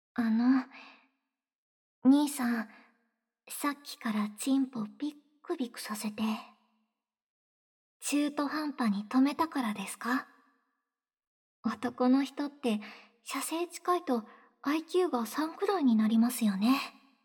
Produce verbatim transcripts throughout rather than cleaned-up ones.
あの、兄さん、さっきからチンポビックビクさせて、中途半端に止めたからですか？男の人って射精近いと アイキュー がさんくらいになりますよね。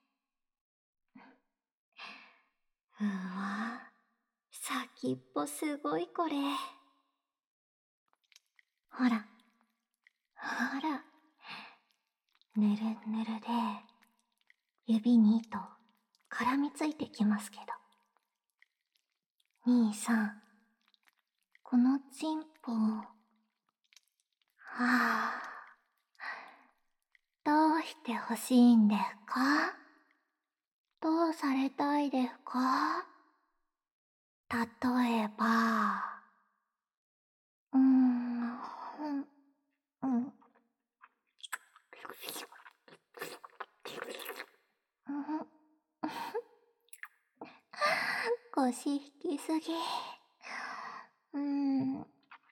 うわ、先っぽすごいこれ。ほら、ほら、ぬるぬるで、指にと絡みついてきますけど。兄さん、このチンポ、はあ、どうして欲しいんですか？どうされたいですか？例えば、うーん、うん、うん、腰引きすぎ。うーん、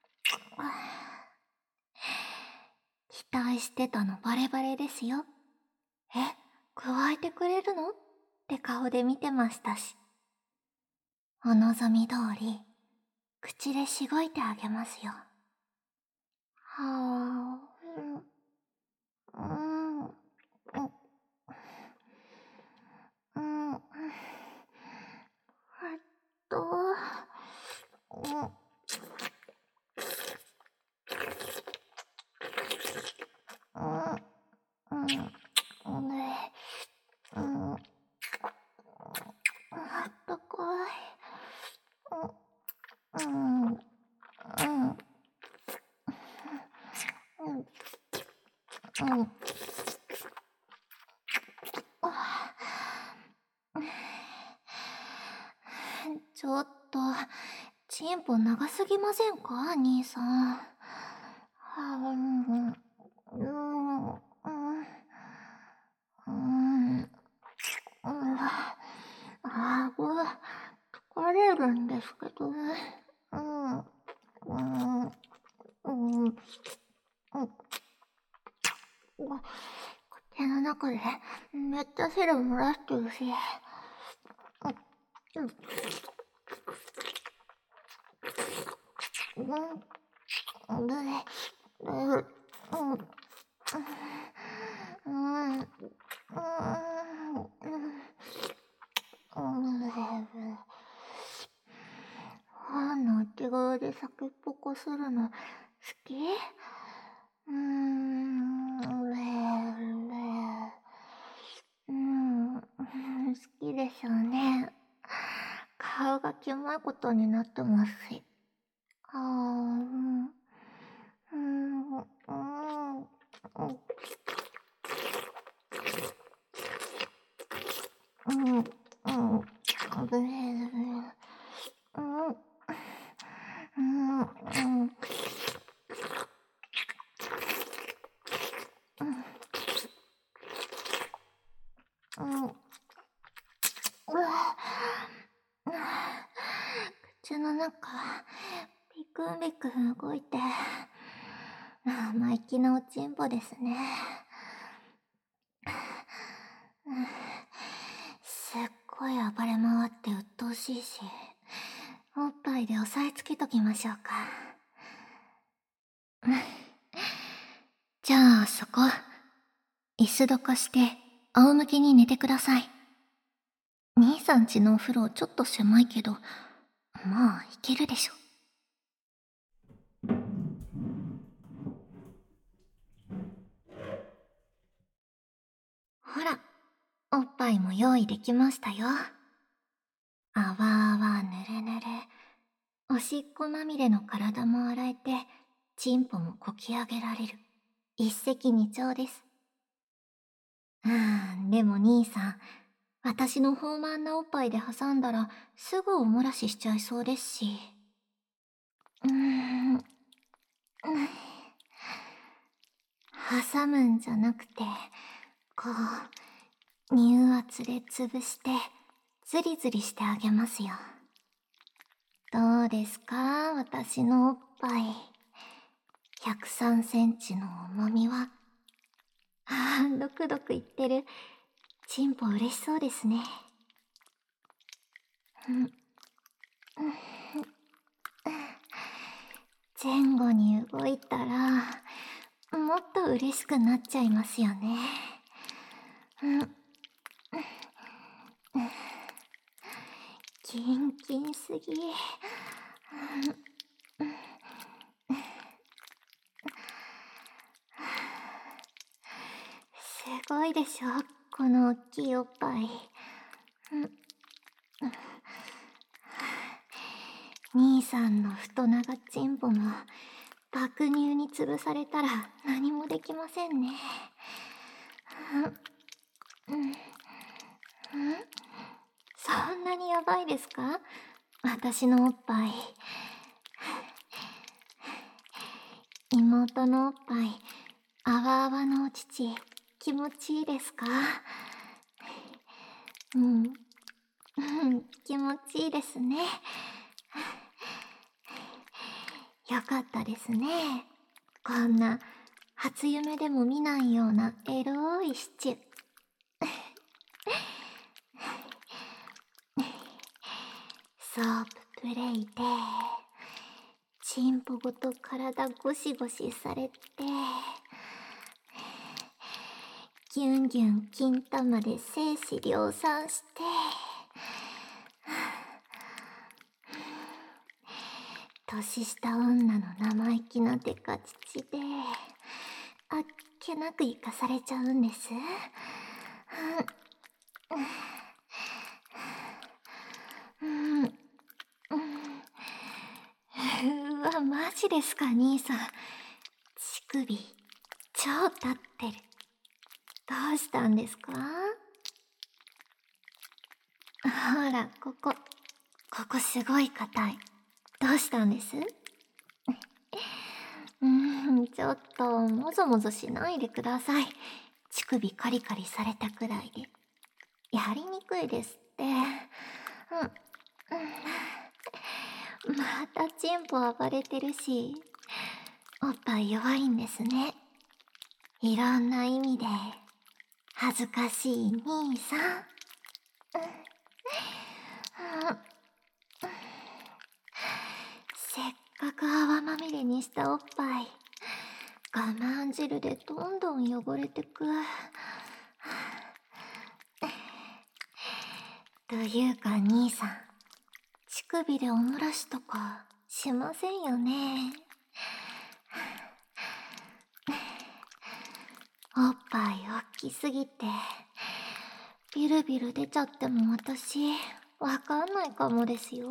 期待してたのバレバレですよ。え、加えてくれるのって顔で見てましたし。お望み通り、口でしごいてあげますよ。はあ、うん、うん、うん、うん、えっと、うん、うん、うん、ね、うん、あったかい。うん、うん、うん、うん、ちょっと、チンポ長すぎませんか、兄さん。はあ、うん、うん、うん、うん、うん、うん、あご、疲れるんですけどね。うん、うん、うん、うん、口の中でめっちゃ汁漏らしてるし。うん、うん、うん、で、で、うん、うん、うん、うん、うん、歯の内側で先っぽこするの好き？うーん、ねえ、うん、好きでしょうね。顔がキモいことになってますし。あー、うん、うん、うん、うん、うん、うん、ブレブレ、うん、うん、うん、うん、うわ、口の中、ビクンビクン動いて、生意気なおちんぽですね。すっごい暴れ回って鬱陶しいし、おっぱいで押さえつけときましょうか。じゃあそこ、椅子どかして仰向けに寝てください。兄さんちのお風呂ちょっと狭いけど、まあいけるでしょ。ほら、おっぱいも用意できましたよ。あわあわぬるぬる。おしっこまみれの体も洗えて、チンポもこき上げられる。一石二鳥です。うーん、でも兄さん、私の豊満なおっぱいで挟んだら、すぐお漏らししちゃいそうですし。うーん、うん、挟むんじゃなくて、こう、乳圧で潰して、ズリズリしてあげますよ。どうですか、私のおっぱい。ひゃくさんセンチの重みは。ああ、 ドクドク言ってるチンポ嬉しそうですね。うん、前後に動いたらもっと嬉しくなっちゃいますよね。うん、キンキンすぎ。すごいでしょ、この大きいおっぱい。兄さんの太長チンポも爆乳に潰されたら何もできませんね。そんなにやばいですか、私のおっぱい。妹のおっぱい、あわあわのお乳、気持ちいいですか？うん、うん、気持ちいいですね。よかったですね。こんな初夢でも見ないようなエロいシチュー。ソーププレイでチンポごと体ゴシゴシされて、ギュンギュン金玉で精子量産して、年下女の生意気なデカ乳であっけなく生かされちゃうんです。うんうん、うわ、マジですか兄さん。乳首超立ってる。どうしたんですか？ほら、ここここすごい硬い。どうしたんです？うーん、ちょっともぞもぞしないでください。乳首カリカリされたくらいでやりにくいですって。うん、うん、またチンポ暴れてるし、おっぱい弱いんですね。いろんな意味で恥ずかしい兄さん。うん、せっかく泡まみれにしたおっぱい、我慢汁でどんどん汚れてく。というか兄さん、乳首でお漏らしとかしませんよね。おっぱい大きすぎてビルビル出ちゃっても私わかんないかもですよ。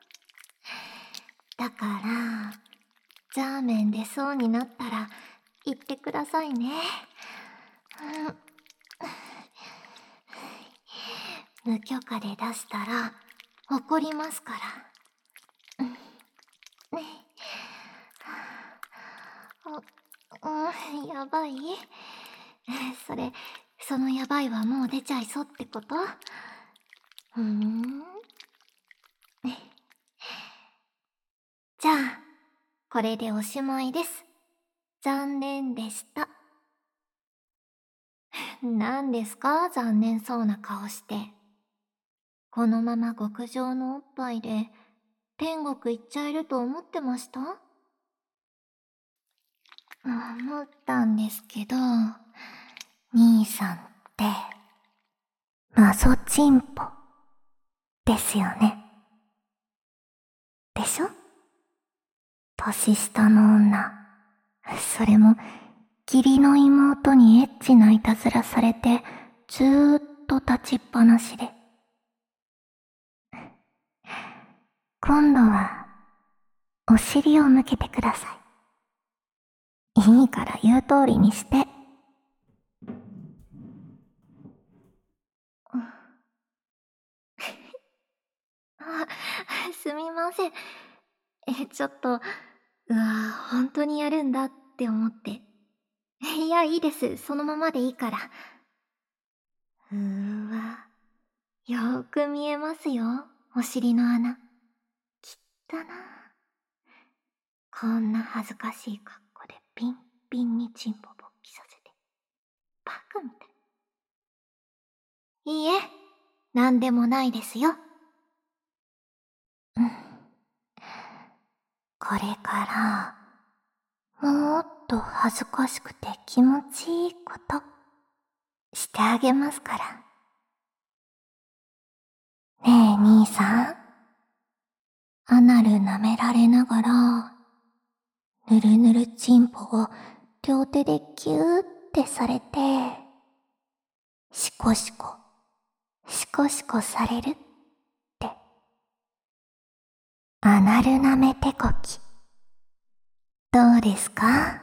だからザーメン出そうになったら言ってくださいね。うん、無許可で出したら怒りますから。うん、やばい？それ、そのやばいはもう出ちゃいそうってこと？ふーん。じゃあ、これでおしまいです。残念でした。何ですか、残念そうな顔して。このまま極上のおっぱいで天国行っちゃえると思ってました？思ったんですけど、兄さんってマゾチンポですよね。でしょ？年下の女、それも義理の妹にエッチないたずらされてずーっと立ちっぱなしで。今度はお尻を向けてください。いいから言う通りにして。あ、すみません。え、ちょっと、うわぁ、本当にやるんだって思って。いや、いいです。そのままでいいから。うーわ。よーく見えますよ。お尻の穴。きったな。こんな恥ずかしい格好でピンピンにチンポ勃起させて。 バカみたい。いいえ、なんでもないですよ。うん。これから、もっと恥ずかしくて気持ちいいこと、してあげますから。ねえ兄さん、アナル舐められながら、ぬるぬるチンポを両手でキューってされて、シコシコ、シコシコされるって、アナル舐め手こき、どうですか？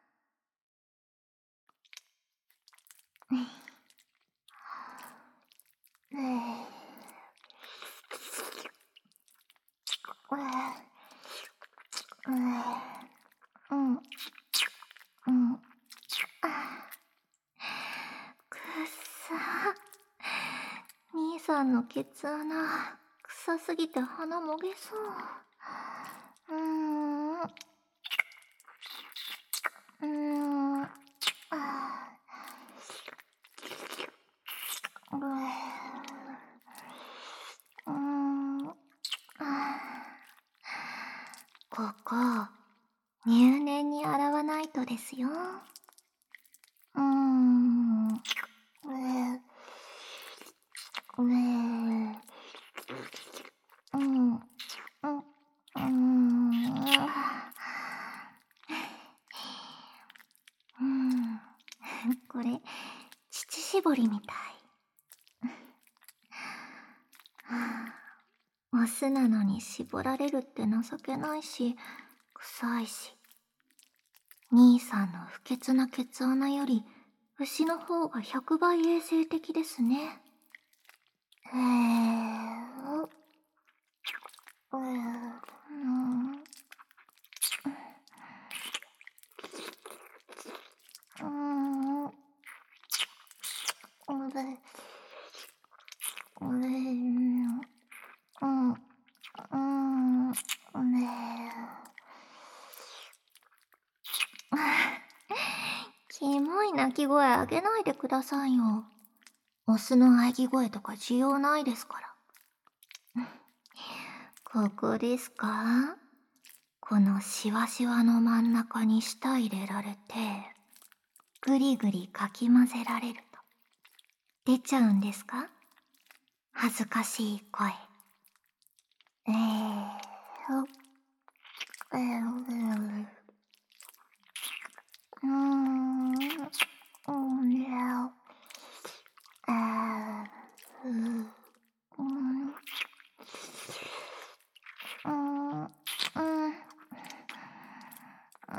うん、うん、くっさ。兄さんのケツ穴、臭すぎて鼻もげそう。うーん。うーん。あーうーん。あーここ、入念に洗わないとですよ。うーん。うえ、うえ、うん、うん、うん、うん。これ、乳搾りみたい。オスなのに絞られるって情けないし、臭いし。兄さんの不潔なケツ穴より、牛の方がひゃくばい衛生的ですね。えー、う、う、うん、うん、うべ、うべ、うん、うん、うん、ねえ。キモい鳴き声あげないでくださいよ。オスの喘ぎ声とか需要ないですから。ここですか？このシワシワの真ん中に舌入れられて、ぐりぐりかき混ぜられると、出ちゃうんですか？恥ずかしい声。えー、ほ、えー、うーん、うん、や、あー、う、うん、うん、うん、うん、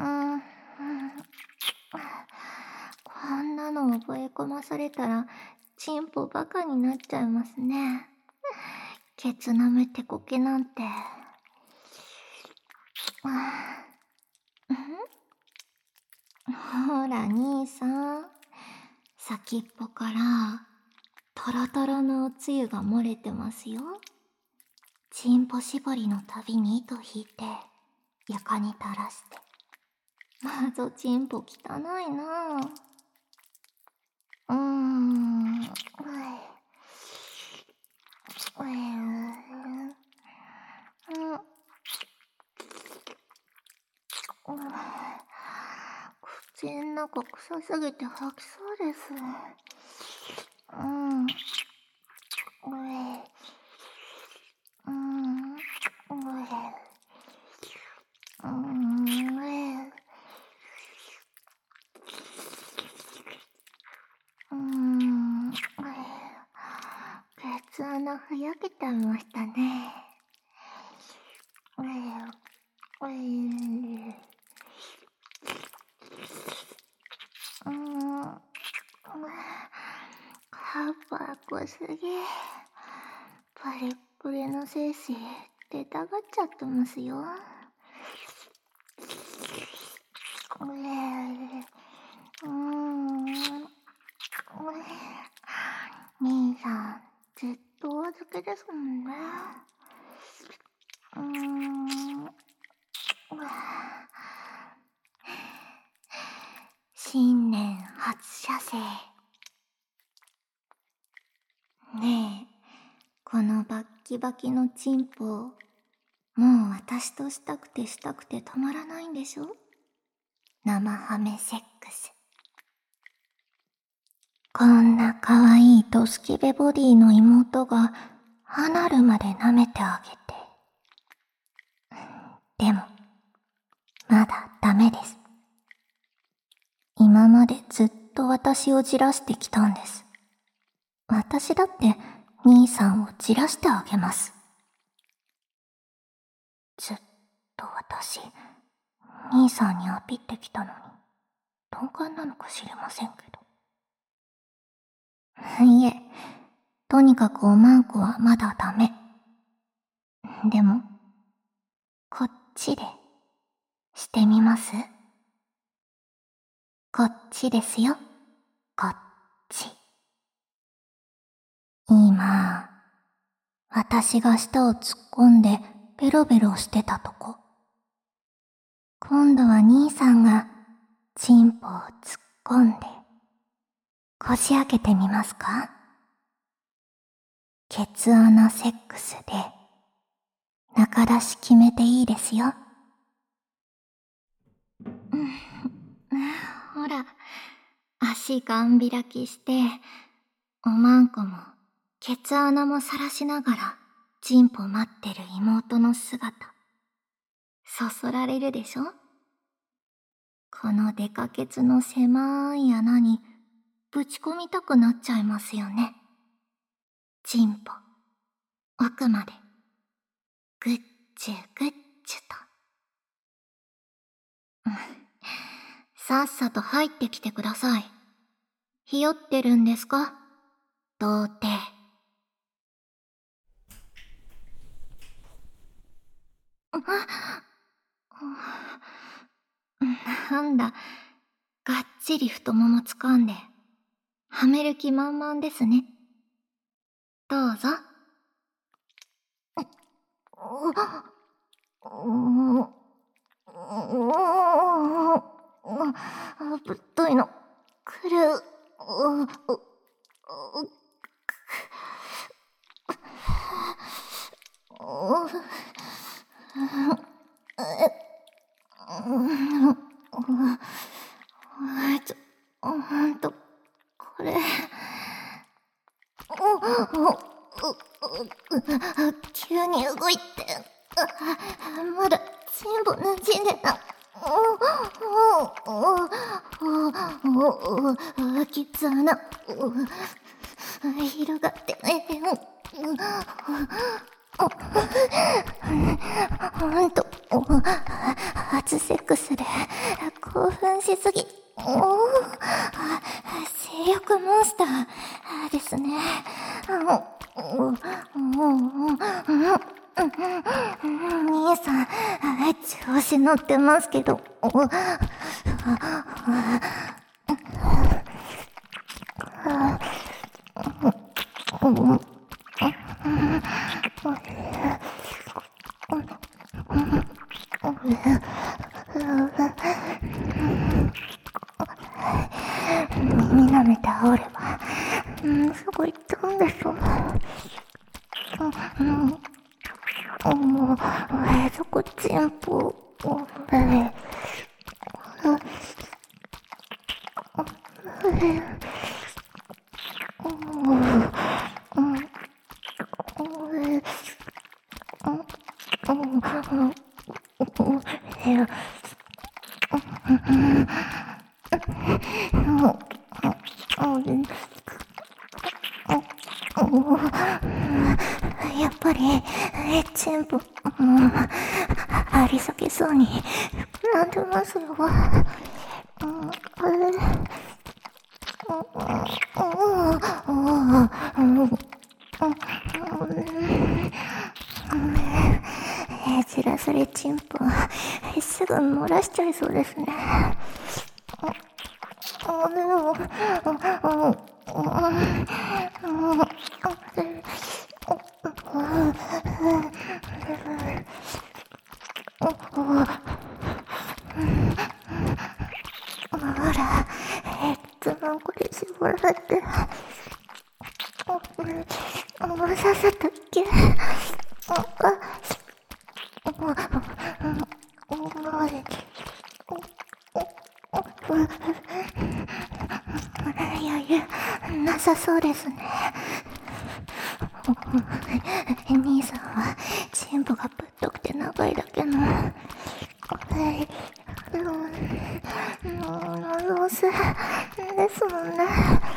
こんなの覚え込まされたら、チンポバカになっちゃいますね。ケツ舐めてこけなんて。ほら兄さん、先っぽからトロトロのおつゆが漏れてますよ。チンポ絞りのたびに糸引いて床に垂らして。まぞチンポ汚いなぁ。うーん、うえ、うえ、うん、うん、口ん中臭すぎて吐きそうです。うん、うえ、うん、うえ、うん、うえ、うーん、うえ、ケツ穴ふやけてましたね。うえ、うえ、うーん、カッパ濃すぎ。プリップリの精子出たがっちゃってますよ。うえ、うーん、うえ、兄さんずっとお預けですもんね。うーん、うえ、新年初射精ねえ、このバッキバキのチンポ、もう私としたくてしたくてたまらないんでしょ？生ハメセックス。こんな可愛いドスケベボディの妹が離るまで舐めてあげて。でも、まだダメです。今までずっと私をじらしてきたんです。私だって兄さんをじらしてあげます。ずっと私、兄さんにアピってきたのに、鈍感なのか知りませんけど。いえ、とにかくおまんこはまだダメ。でも、こっちで、してみます？こっちですよ、こっち。今、私が舌を突っ込んでベロベロしてたとこ。今度は兄さんがチンポを突っ込んで、こじ開けてみますか？ケツ穴セックスで、中出し決めていいですよ。ほら、足ガン開きして、おまんこもケツ穴もさらしながらチンポ待ってる妹の姿、そそられるでしょ？このデカケツの狭い穴にぶち込みたくなっちゃいますよね。チンポ、奥まで、ぐっちゅぐっちゅと。さっさと入ってきてください。ひよってるんですか？童貞。なんだ、がっちり太もも掴んで、はめる気満々ですね。どうぞ。ぶっといの、くる。ちょ、ほんと、これ。急に動いて、まだ全部馴染んでた。ケツ穴、広がってね。ほんと、初セックスで興奮しすぎ。性欲モンスターですね。兄さん、調子乗ってますけど。耳舐めて煽れば、うん、すぐ行ったんでしょ。うん、もう、えそこチンポ、えやっぱり、え、全部、もう、ありさけそうに、膨らんでますよ。え、じらされチンポ、すぐ漏らしちゃいそうですね。ほら、えっと、これ絞られて。 さっさと行け。余裕なさそうですね。兄さんはチンポがぶっとくて長いだけのロスですもんね。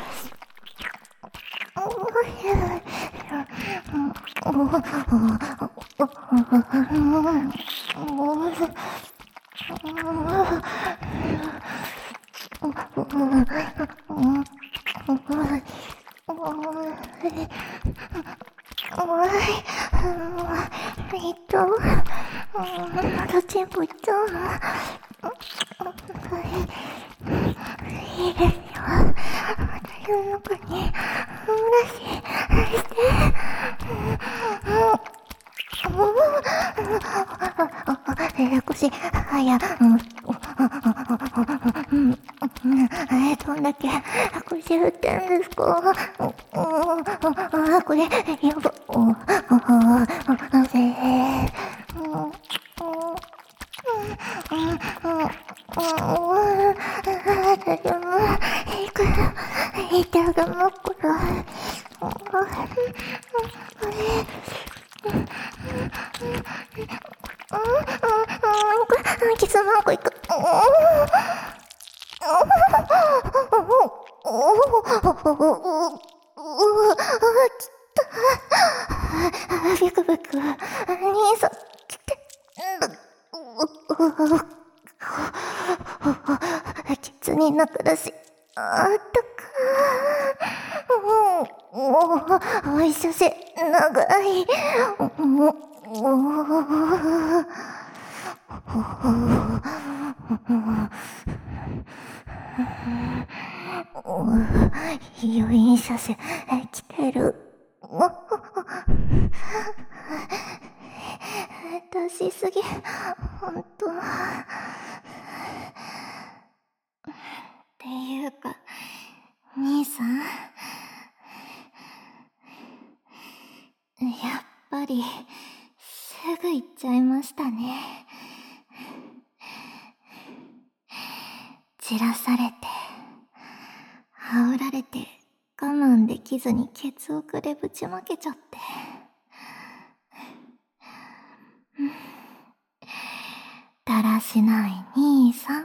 えっと、またチンポいっちゃうの？いいですよ。私の中におらしして。え、腰、あ、いや、え、どんだけ腰振ってんですか？あ、これ、やば、お、あ、せー、私も、いくら、痛がもっこら、キスマンコいく。ビクビク、兄さん、来て。キツになったらしい。あったかー。お医者せ、長い。余韻射精来てる。出しすぎ、ほんと。っていうか、兄さん、やっぱりすぐ行っちゃいましたね。散らされて、煽られて、我慢できずにケツ奥でぶちまけちゃって。だらしない兄さん。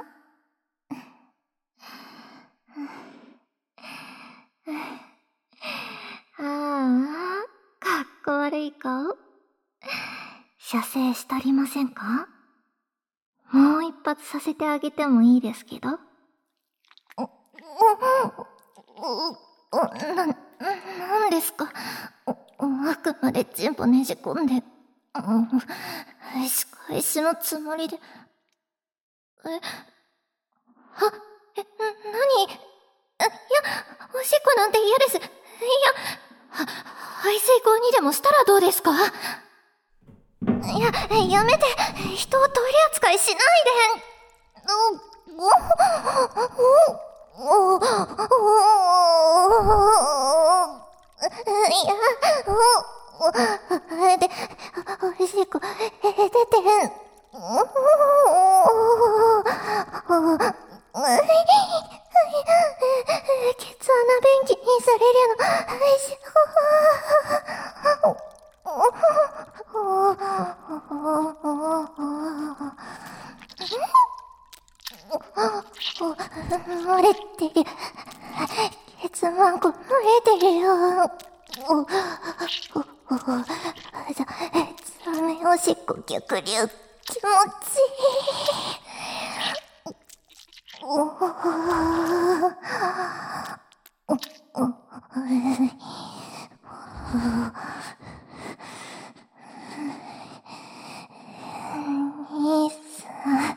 ああ、かっこ悪い顔。射精したりませんか？もう一発させてあげてもいいですけど。な、なんですか？あくまでチンポねじ込んで、仕返しのつもりで。え、は、え、なに？いや、おしっこなんて嫌です。いや、は、排水口にでもしたらどうですか？いや、やめて、人をトイレ扱いしないで。お、お、お、お、お、いや、お、お、で、おしっこ、出てん。お、お、ケツ穴便器にされるの、し漏れてる。ケツマンコ漏れてるよ。お、お、お、じゃ、つまめおしっこ逆流、気持ちいい。お、お、お、お、兄さ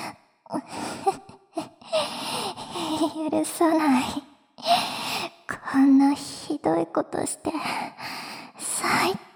ん、許さない。こんなひどいことして、最低。